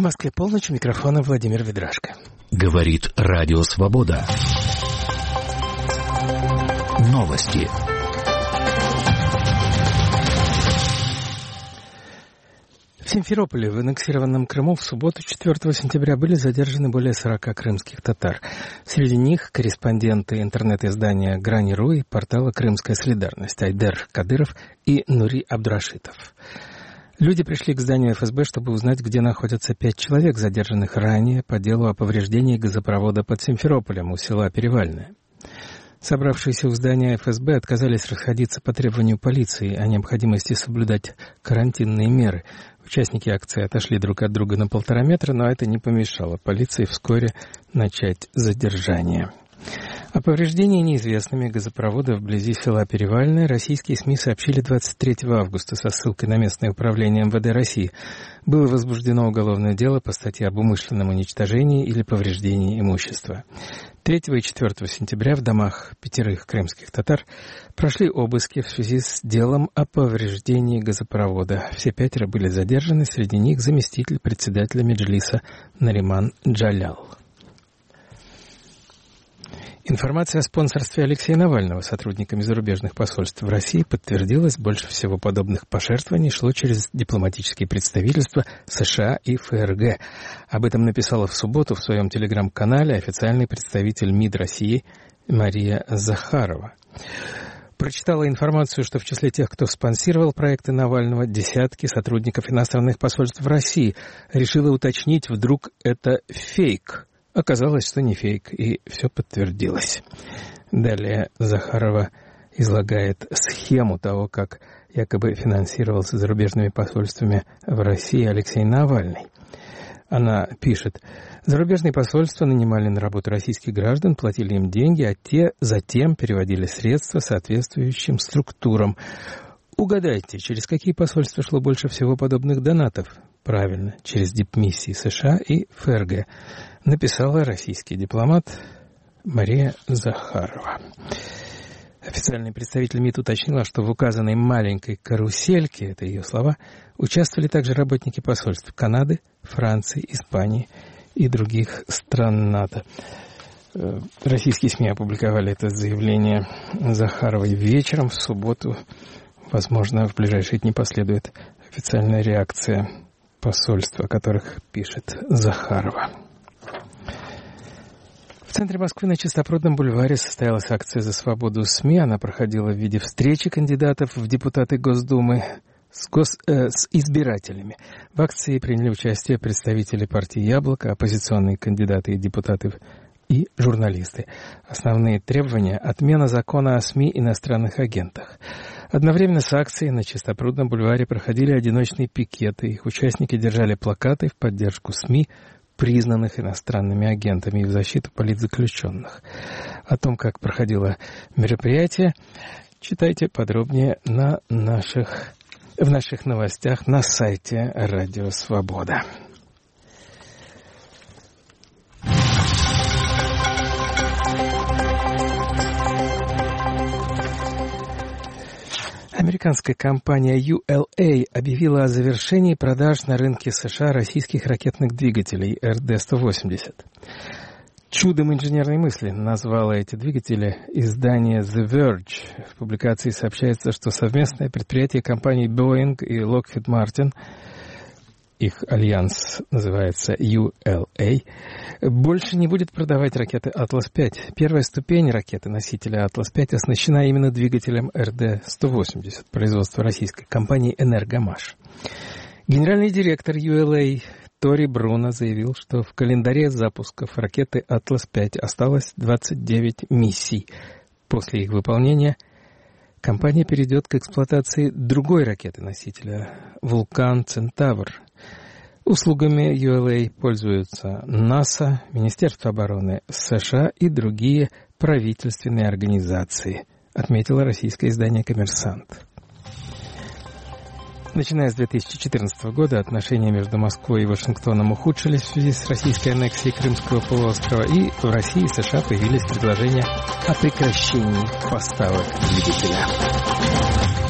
Москве полночь, у микрофона Владимир Ведрашко. Говорит Радио Свобода. Новости. В Симферополе, в аннексированном Крыму, в субботу, 4 сентября, были задержаны более 40 крымских татар. Среди них корреспонденты интернет-издания «Грани.ру» и портала «Крымская солидарность» Айдер Кадыров и Нури Абдрашитов. Люди пришли к зданию ФСБ, чтобы узнать, где находятся 5 человек, задержанных ранее по делу о повреждении газопровода под Симферополем у села Перевальное. Собравшиеся у здания ФСБ отказались расходиться по требованию полиции о необходимости соблюдать карантинные меры. Участники акции отошли друг от друга на 1,5 метра, но это не помешало полиции вскоре начать задержание. О повреждении неизвестными газопровода вблизи села Перевальное российские СМИ сообщили 23 августа со ссылкой на местное управление МВД России. Было возбуждено уголовное дело по статье об умышленном уничтожении или повреждении имущества. 3 и 4 сентября в домах 5 крымских татар прошли обыски в связи с делом о повреждении газопровода. Все 5 были задержаны, среди них заместитель председателя Меджлиса Нариман Джалял. Информация о спонсорстве Алексея Навального сотрудниками зарубежных посольств в России подтвердилась. Больше всего подобных пожертвований шло через дипломатические представительства США и ФРГ. Об этом написала в субботу в своем телеграм-канале официальный представитель МИД России Мария Захарова. Прочитала информацию, что в числе тех, кто спонсировал проекты Навального, десятки сотрудников иностранных посольств в России. Решила уточнить, вдруг это фейк. Оказалось, что не фейк, и все подтвердилось. Далее Захарова излагает схему того, как якобы финансировался зарубежными посольствами в России Алексей Навальный. Она пишет: зарубежные посольства нанимали на работу российских граждан, платили им деньги, а те затем переводили средства соответствующим структурам. Угадайте, через какие посольства шло больше всего подобных донатов? Правильно, через дипмиссии США и ФРГ, написала российский дипломат Мария Захарова. Официальный представитель МИД уточнила, что в указанной маленькой карусельке, это ее слова, участвовали также работники посольств Канады, Франции, Испании и других стран НАТО. Российские СМИ опубликовали это заявление Захаровой вечером в субботу. Возможно, в ближайшие дни последует официальная реакция посольств, о которых пишет Захарова. В центре Москвы на Чистопрудном бульваре состоялась акция «За свободу СМИ». Она проходила в виде встречи кандидатов в депутаты Госдумы с избирателями. В акции приняли участие представители партии «Яблоко», оппозиционные кандидаты и депутаты и журналисты. Основные требования – отмена закона о СМИ иностранных агентах. Одновременно с акцией на Чистопрудном бульваре проходили одиночные пикеты. Их участники держали плакаты в поддержку СМИ, признанных иностранными агентами, и в защиту политзаключенных. О том, как проходило мероприятие, читайте подробнее в наших новостях на сайте Радио Свобода. Американская компания ULA объявила о завершении продаж на рынке США российских ракетных двигателей РД-180. Чудом инженерной мысли назвало эти двигатели издание The Verge. В публикации сообщается, что совместное предприятие компаний Boeing и Lockheed Martin, их альянс называется ULA, больше не будет продавать ракеты «Атлас-5». Первая ступень ракеты-носителя «Атлас-5» оснащена именно двигателем РД-180 производства российской компании «Энергомаш». Генеральный директор ULA Тори Бруно заявил, что в календаре запусков ракеты «Атлас-5» осталось 29 миссий. После их выполнения компания перейдет к эксплуатации другой ракеты-носителя «Вулкан Центавр». Услугами ULA пользуются НАСА, Министерство обороны США и другие правительственные организации, отметило российское издание «Коммерсант». Начиная с 2014 года отношения между Москвой и Вашингтоном ухудшились в связи с российской аннексией Крымского полуострова, и в России и США появились предложения о прекращении поставок двигателя.